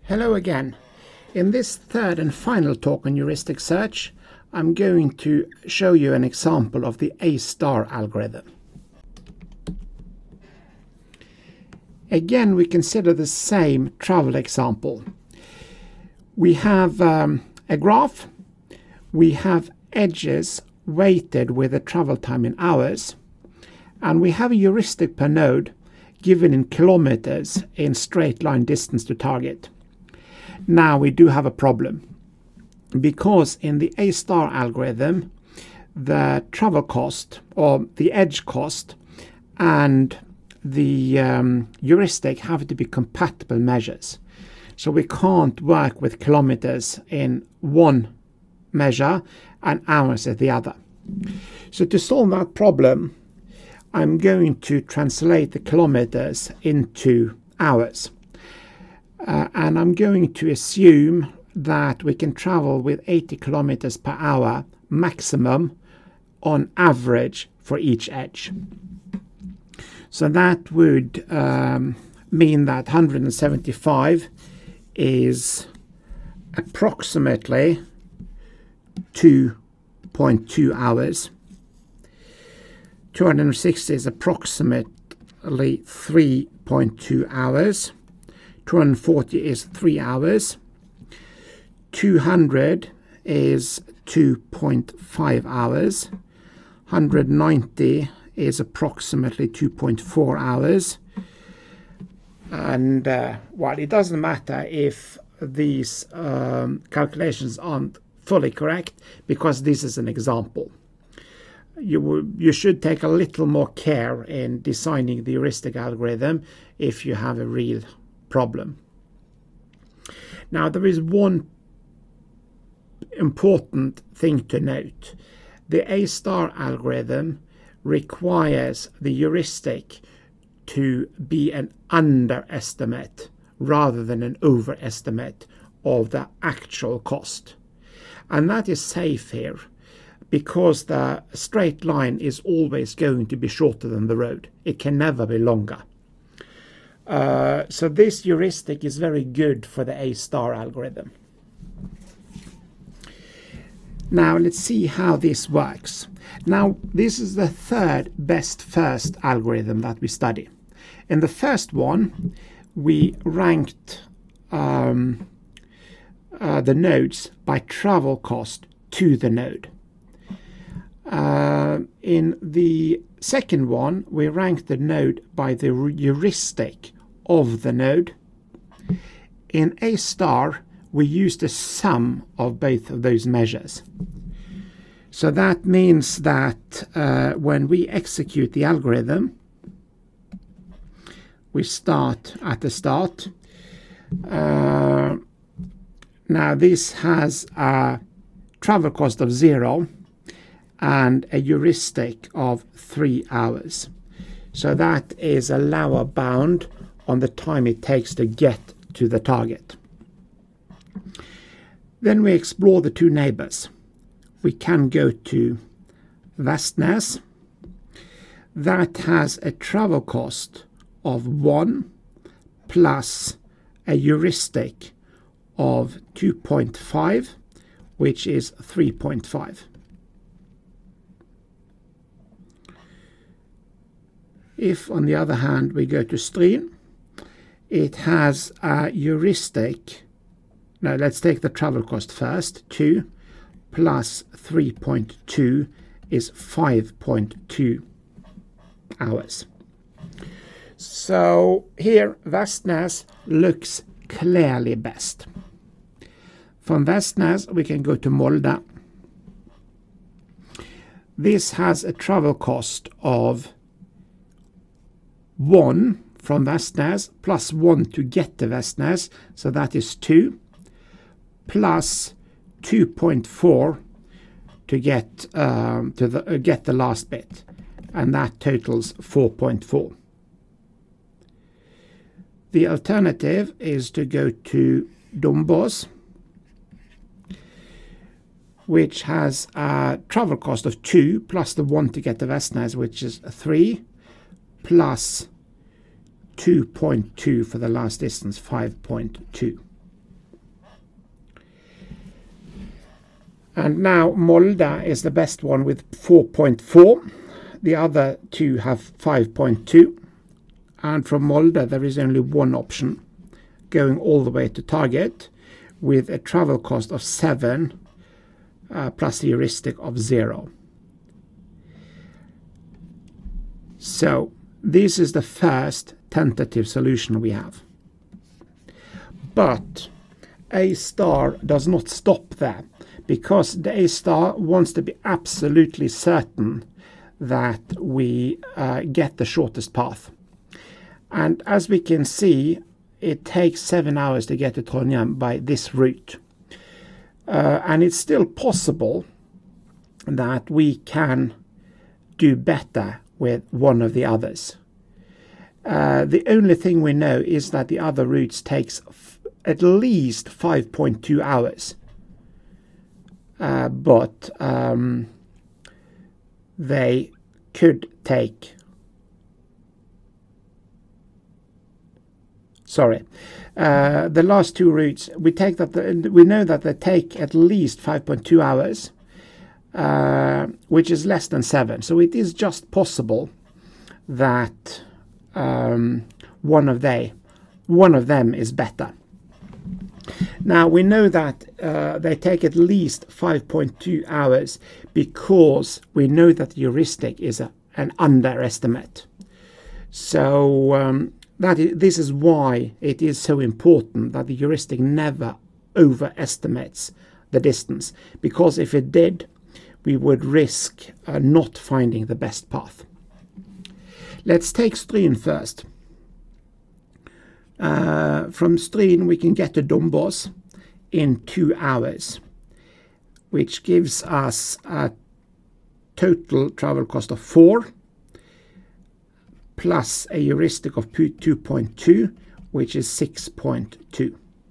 Hello again. In this third and final talk on heuristic search, I'm going to show you an example of the A* algorithm. Again, we consider the same travel example. We have a graph. We have edges weighted with a travel time in hours, and we have a heuristic per node given in kilometers in straight line distance to target. Now we do have a problem, because in the A* algorithm the travel cost or the edge cost and the heuristic have to be compatible measures. So we can't work with kilometers in one measure and hours at the other. So to solve that problem, I'm going to translate the kilometers into hours. And I'm going to assume that we can travel with 80 kilometers per hour maximum on average for each edge. So that would mean that 175 is approximately 2.2 hours. 260 is approximately 3.2 hours. 240 is 3 hours. 200 is 2.5 hours. 190 is approximately 2.4 hours. And well, it doesn't matter if these calculations aren't fully correct, because this is an example. You should take a little more care in designing the heuristic algorithm if you have a real problem. Now, there is one important thing to note. The A* algorithm requires the heuristic to be an underestimate rather than an overestimate of the actual cost. And that is safe here, because the straight line is always going to be shorter than the road. It can never be longer. So this heuristic is very good for the A* algorithm. Now let's see how this works. Now this is the third best first algorithm that we study. In the first one, we ranked the nodes by travel cost to the node. In the second one, we ranked the node by the heuristic of the node. In A*, we used the sum of both of those measures. So that means that when we execute the algorithm, we start at the start. Now this has a travel cost of 0 and a heuristic of 3 hours. So that is a lower bound on the time it takes to get to the target. Then we explore the two neighbors. We can go to Vestnes. That has a travel cost of 1 plus a heuristic of 2.5, which is 3.5. If, on the other hand, we go to Stryn, it has a heuristic. Now, let's take the travel cost first. 2 plus 3.2 is 5.2 hours. So here, Vestnes looks clearly best. From Vestnes, we can go to Molde. This has a travel cost of 1 from Vestnes plus 1 to get to Vestnes, so that is 2, plus 2.4 to get the last bit, and that totals 4.4. The alternative is to go to Dombås, which has a travel cost of 2 plus the 1 to get to Vestnes, which is 3, plus 2.2 for the last distance, 5.2. And now Molde is the best one with 4.4. The other two have 5.2. And from Molde there is only one option, going all the way to target, with a travel cost of 7 plus a heuristic of 0. So this is the first tentative solution we have. But A* does not stop there, because the A* wants to be absolutely certain that we get the shortest path. And as we can see, it takes 7 hours to get to Trondheim by this route. And it's still possible that we can do better with one of the others. The only thing we know is that the other routes takes at least 5.2 hours. But they could take... the last two routes, we know that they take at least 5.2 hours, which is less than 7. So it is just possible that one of them is better. Now we know that they take at least 5.2 hours because we know that the heuristic is an underestimate. So this is why it is so important that the heuristic never overestimates the distance, because if it did, we would risk not finding the best path. Let's take Stryn first. From Stryn we can get to Dombås in 2 hours, which gives us a total travel cost of 4 plus a heuristic of 2.2, which is 6.2.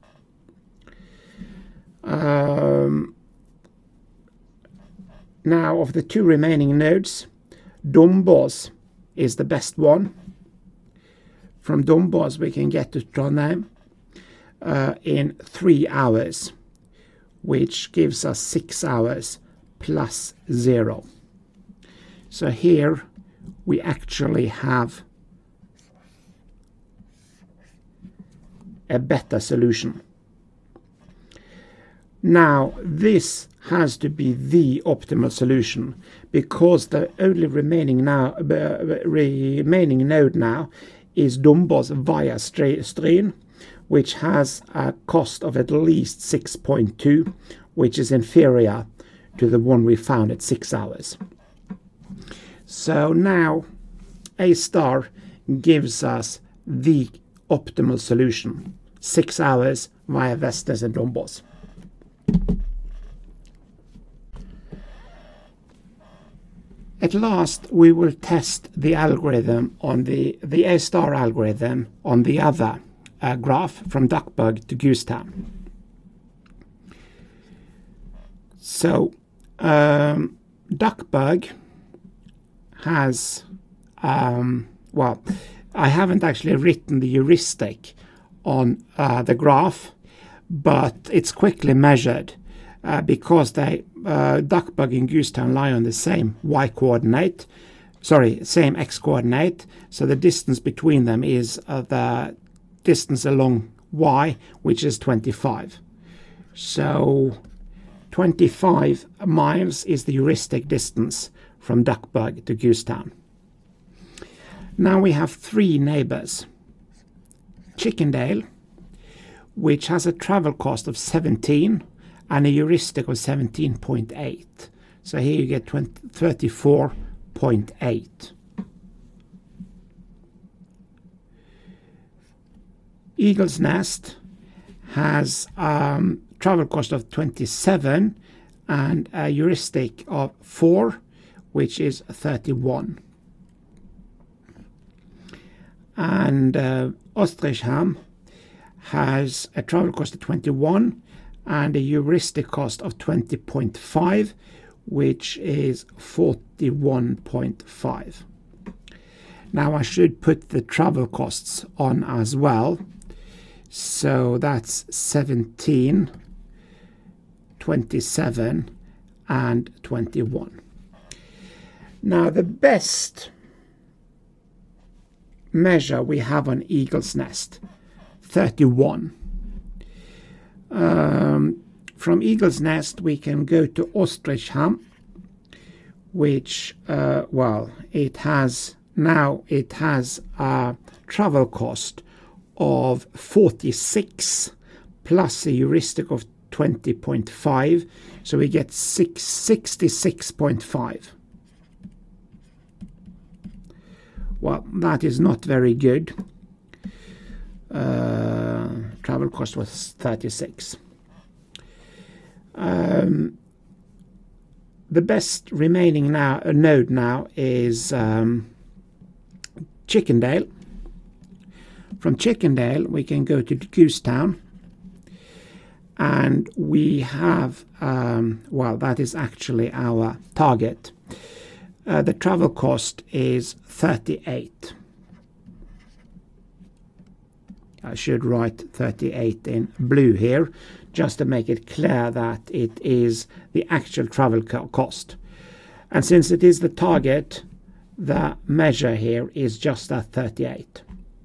Now, of the two remaining nodes, Dombås is the best one. From Dombås we can get to Trondheim in 3 hours, which gives us 6 hours plus 0. So here we actually have a better solution. Now this has to be the optimal solution, because the only remaining node now is Dombås via Stryn, which has a cost of at least 6.2, which is inferior to the one we found at 6 hours. So now A* gives us the optimal solution, 6 hours via Vestnes and Dombås. At last we will test the algorithm on the A* algorithm on the other graph from Duckburg to Goostown. So Duckburg has, well, I haven't actually written the heuristic on the graph, but it's quickly measured because Duckburg and Goostown lie on the same y-coordinate, same x-coordinate, so the distance between them is the distance along y, which is 25. So 25 miles is the heuristic distance from Duckburg to Goostown. Now we have 3 neighbors. Chickendale, which has a travel cost of 17 and a heuristic of 17.8. So here you get 34.8. Eagle's Nest has travel cost of 27 and a heuristic of 4, which is 31. And Ostrisham has a travel cost of 21 and a heuristic cost of 20.5, which is 41.5. Now I should put the travel costs on as well. So that's 17, 27 and 21. Now the best measure we have on Eagle's Nest, 31. From Eagle's Nest we can go to Ostrisham, which it has a travel cost of 46 plus a heuristic of 20.5, so we get 66.5. Well, that is not very good. Travel cost was 36. The best remaining node now is Chickendale. From Chickendale we can go to Goosetown, and we have that is actually our target. The travel cost is 38. I should write 38 in blue here, just to make it clear that it is the actual travel cost. And since it is the target, the measure here is just at 38.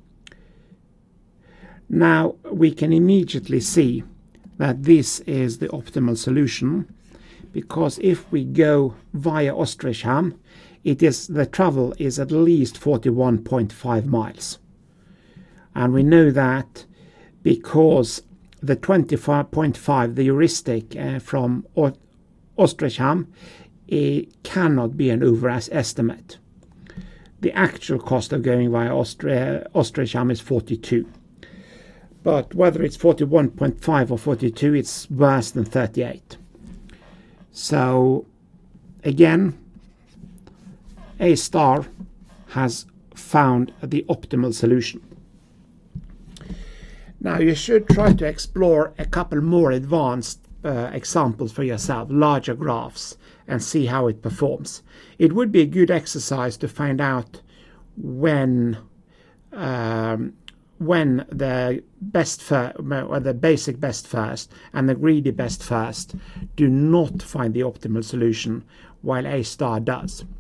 Now we can immediately see that this is the optimal solution, because if we go via Ostrisham, the travel is at least 41.5 miles. And we know that because the 25.5, the heuristic from Ostrisham, it cannot be an overestimate. The actual cost of going via Ostrisham is 42. But whether it's 41.5 or 42, it's worse than 38. So again, A* has found the optimal solution. Now you should try to explore a couple more advanced examples for yourself, larger graphs, and see how it performs. It would be a good exercise to find out when the basic best first and the greedy best first do not find the optimal solution, while A* does.